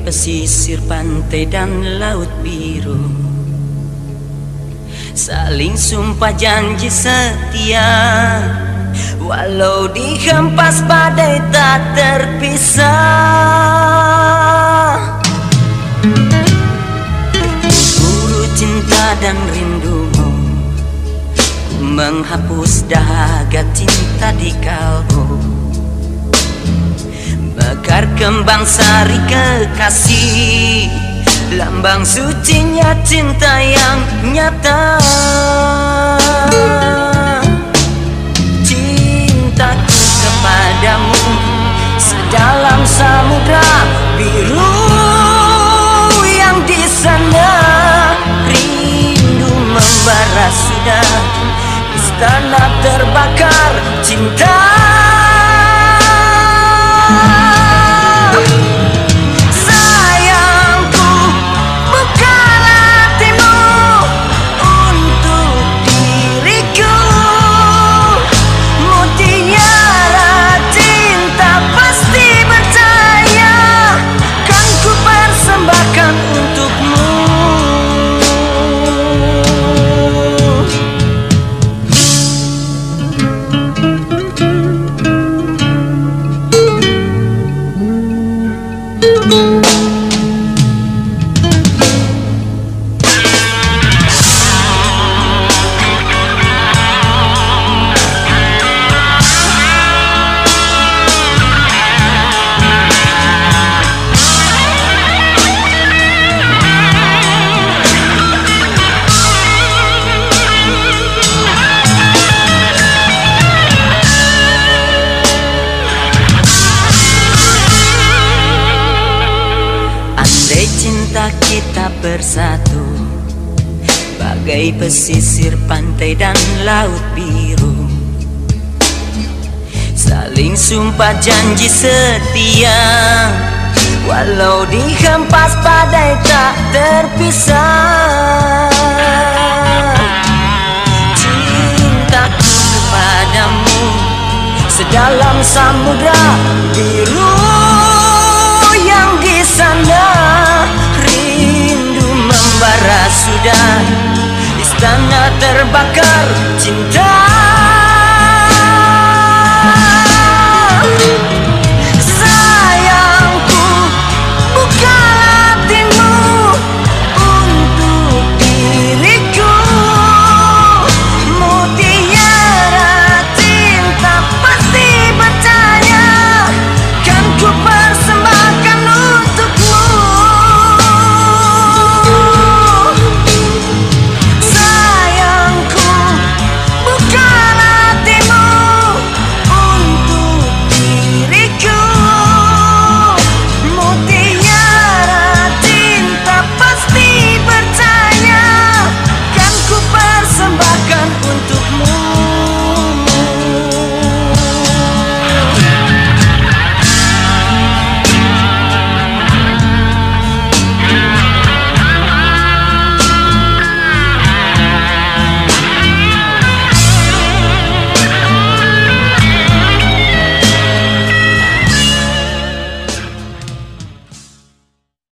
pesisir pantai dan laut biru, saling sumpah janji setia, walau dihempas badai tak terpisah. Buru cinta dan rindumu, ku menghapus dahaga cinta di kalbu. Mekar kembang sari kekasih, lambang sucinya cinta yang nyata. Cintaku kepadamu sedalam samudra biru yang di sana. Rindu membara sudah, istana terbakar cinta. Cinta kita bersatu bagai pesisir pantai dan laut biru, saling sumpah janji setia, walau dihempas badai tak terpisah. Cintaku kepadamu sedalam samudra biru yang di sana. Rindu membara sudah, istana terbakar cinta.